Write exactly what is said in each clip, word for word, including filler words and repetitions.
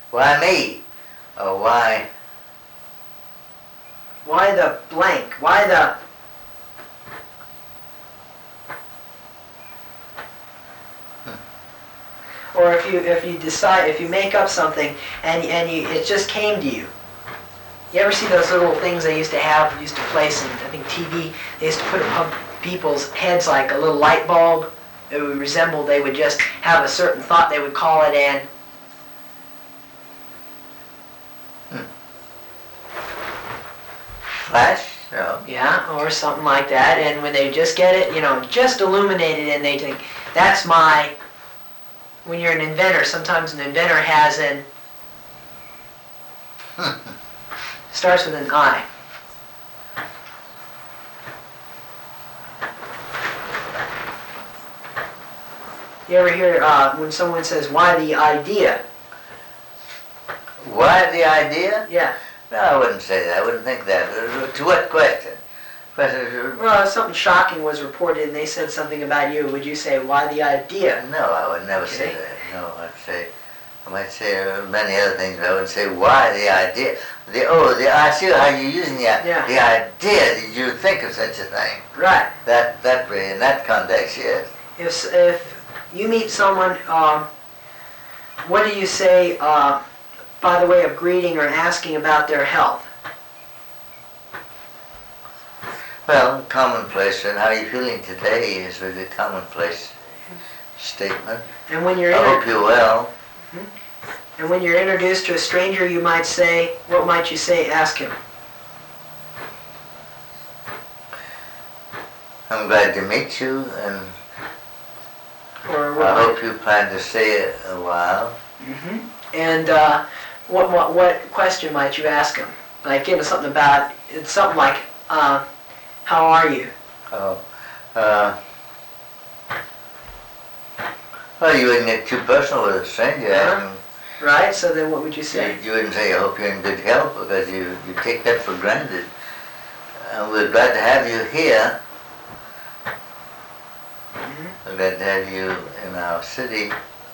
Why me? Or why? Why the blank? Why the... Hmm. Or if you if you decide, if you make up something and and you it just came to you. You ever see those little things they used to have, used to place in, I think, T V? They used to put above people's heads like a little light bulb. It would resemble, they would just have a certain thought, they would call it in. Hmm. Flash? No. Yeah, or something like that. And when they just get it, you know, just illuminated, and they think, that's my... When you're an inventor, sometimes an inventor has an... starts with an I. You ever hear uh, when someone says, why the idea? Why the idea? Yeah. No, I wouldn't say that. I wouldn't think that. To what question? question well, if something shocking was reported and they said something about you, would you say, why the idea? No, I would never Okay. say that. No, I'd say, I might say many other things, but I would say, why the idea? The, oh, the, I see how you're using the, Yeah. the idea that you think of such a thing. Right. That, that way, in that context, yes. If, if you meet someone, um, what do you say uh, by the way of greeting or asking about their health? Well, commonplace, and how are you feeling today is a very commonplace statement. And when you're I inter- hope you're well. and when you're introduced to a stranger, you might say, what might you say? Ask him. I'm glad to meet you, and Or what I might- hope you plan to stay a while. Mm-hmm. And uh, what, what what question might you ask him? Like, you know, something about, it's something like, uh, how are you? Oh, uh, well, you wouldn't get too personal with a stranger. Uh-huh. Right? So then what would you You, say? you wouldn't say, I hope you're in good health, because you, you take that for granted. Uh, we're glad to have you here. Mm-hmm. We're glad to have you in our city.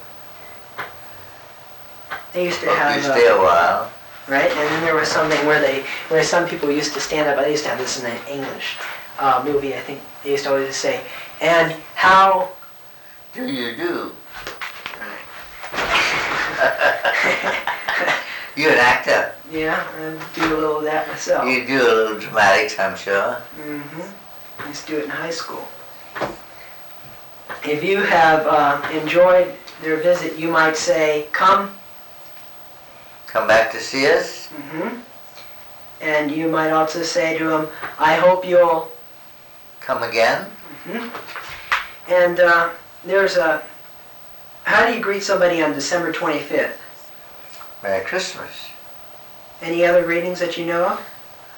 They used to Hope have, you stay uh, a while. right? And then there was something where they, where some people used to stand up. I used to have this in an English uh, movie. I think they used to always say, and how Do you do? You're an actor. yeah, I do a little of that myself. You do a little dramatics, I'm sure. Mm-hmm. Used to do it in high school. If you have uh, enjoyed their visit, you might say, come. Come back to see us. Mm-hmm. And you might also say to them, I hope you'll... Come again. Mm-hmm. And uh, there's a... How do you greet somebody on December twenty-fifth? Merry Christmas. Any other greetings that you know of?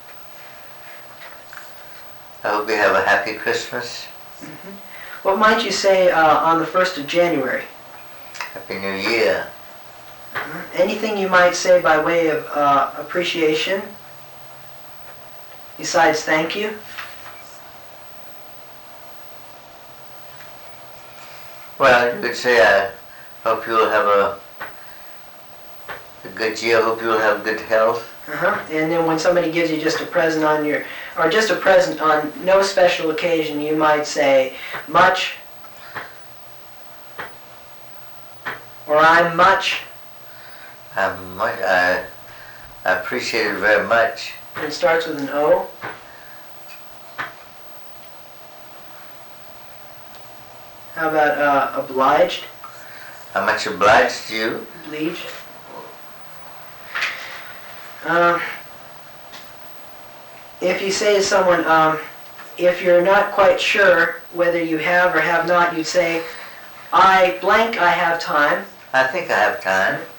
I hope you have a happy Christmas. Mm-hmm. What might you say uh, on the first of January? Happy New Year. Mm-hmm. Anything you might say by way of uh, appreciation besides thank you? Well, you could say, I hope you'll have a, a good year. I hope you'll have good health. Uh-huh. And then when somebody gives you just a present on your, or just a present on no special occasion, you might say, much, or I'm much, I'm much, I, I appreciate it very much. and it starts with an O. How about uh, obliged? I'm much obliged to you. Obliged. Um, if you say to someone, um, if you're not quite sure whether you have or have not, you'd say, I blank, I have time. I think I have time.